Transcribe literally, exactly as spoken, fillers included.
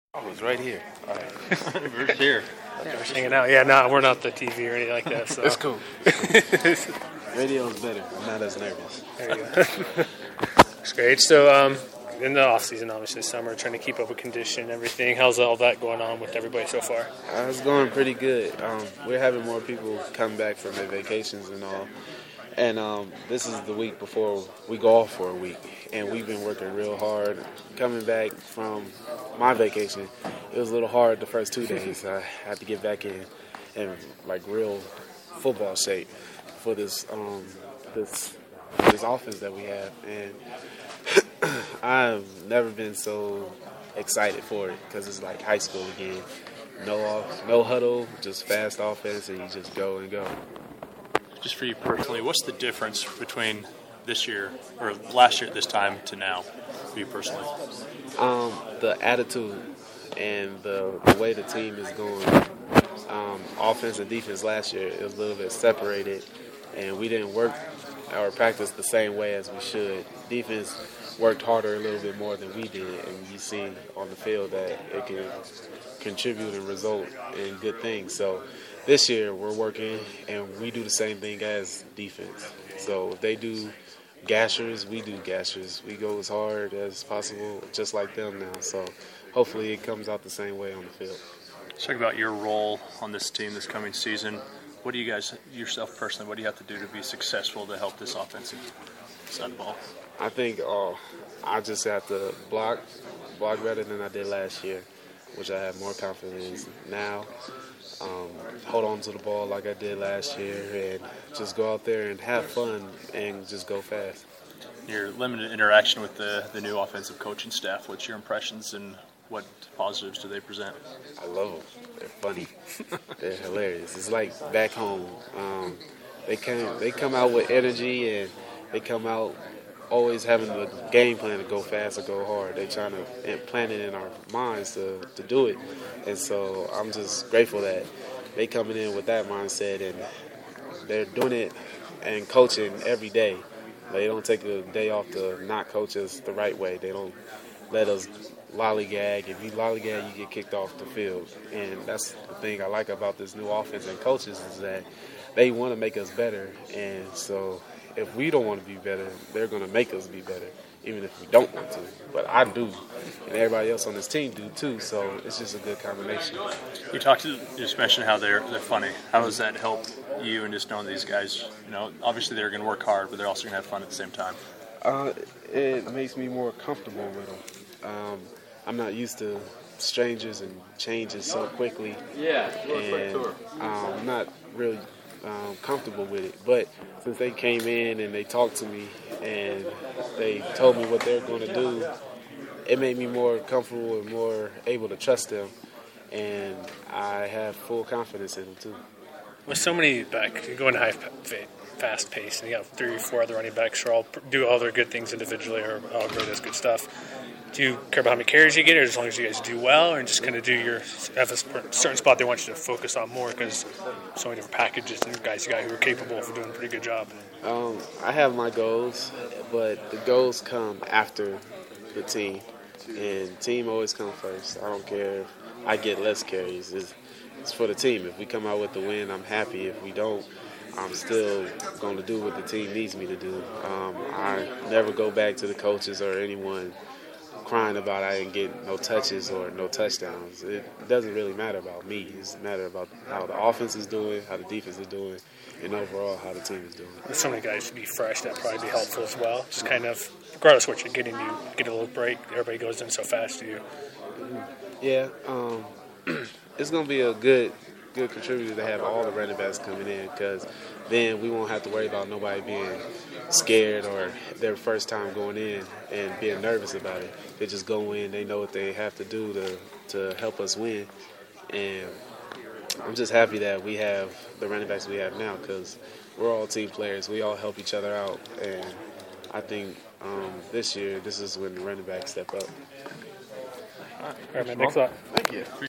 I was right here. All right. We're here. Yeah, we're hanging out. Yeah, no, we're not the T V or anything like that. So. That's cool. Radio is better. I'm not as nervous. There you go. It's great. So, um, in the off season, obviously, summer, trying to keep up with condition and everything. How's all that going on with everybody so far? Uh, it's going pretty good. Um, we're having more people come back from their vacations and all. And um, this is the week before we go off for a week. And we've been working real hard. Coming back from my vacation, it was a little hard the first two days. I had to get back in in like real football shape for this um, this this offense that we have. And I've never been so excited for it because it's like high school again. No off, no huddle, just fast offense, and you just go and go. Just for you personally, what's the difference between this year or last year at this time to now for you personally? Um, the attitude and the, the way the team is going. Um, offense and defense last year, it was a little bit separated, and we didn't work or practice the same way as we should. Defense worked harder a little bit more than we did, and you see on the field that it can contribute and result in good things. So this year we're working, and we do the same thing as defense. So if they do gashers, we do gashers. We go as hard as possible, just like them now. So hopefully it comes out the same way on the field. Let's talk about your role on this team this coming season. What do you guys, yourself personally, what do you have to do to be successful to help this offensive side of the ball? I think uh, I just have to block, block better than I did last year, which I have more confidence now. Um, hold on to the ball like I did last year and just go out there and have fun and just go fast. Your limited interaction with the, the new offensive coaching staff, what's your impressions and what positives do they present? I love them. They're funny. They're hilarious. It's like back home. Um, they come, they come out with energy and they come out always having the game plan to go fast or go hard. They're trying to plant it in our minds to, to do it. And so I'm just grateful that they coming in with that mindset and they're doing it and coaching every day. They don't take a day off to not coach us the right way. They don't let us lollygag. If you lollygag, you get kicked off the field. And that's the thing I like about this new offense and coaches is that they want to make us better. And so if we don't want to be better, they're going to make us be better, even if we don't want to. But I do, and everybody else on this team do too, so it's just a good combination. You talked to, you just mentioned how they're they're funny. How does that help you and just knowing these guys, you know, obviously they're going to work hard, but they're also going to have fun at the same time? Uh, it makes me more comfortable with them. Um, I'm not used to strangers and changes so quickly, yeah, and um, I'm not really Um, comfortable with it. But since they came in and they talked to me and they told me what they're going to do, it made me more comfortable and more able to trust them. And I have full confidence in them too. With so many back going high, fast pace, and you have three or four other running backs who all do all their good things individually or all great does good stuff. Do you care about how many carries you get, or as long as you guys do well, or just kind of do your have a certain spot they want you to focus on more because so many different packages and guys you got who are capable of doing a pretty good job? Um, I have my goals, but the goals come after the team, and team always comes first. I don't care if I get less carries. It's, it's for the team. If we come out with the win, I'm happy. If we don't, I'm still going to do what the team needs me to do. Um, I never go back to the coaches or anyone crying about I didn't get no touches or no touchdowns. It doesn't really matter about me. It's a matter about how the offense is doing, how the defense is doing, and overall how the team is doing. With so many guys to be fresh, that'd probably be helpful as well. Just kind of, regardless of what you're getting, you get a little break. Everybody goes in so fast to you. Yeah, um, it's going to be a good good contributor to have all the running backs coming in because then we won't have to worry about nobody being scared or their first time going in and being nervous about it. They just go in, they know what they have to do to, to help us win. And I'm just happy that we have the running backs we have now because we're all team players. We all help each other out. And I think um, this year, this is when the running backs step up. All right, man, thanks a lot. Thank you.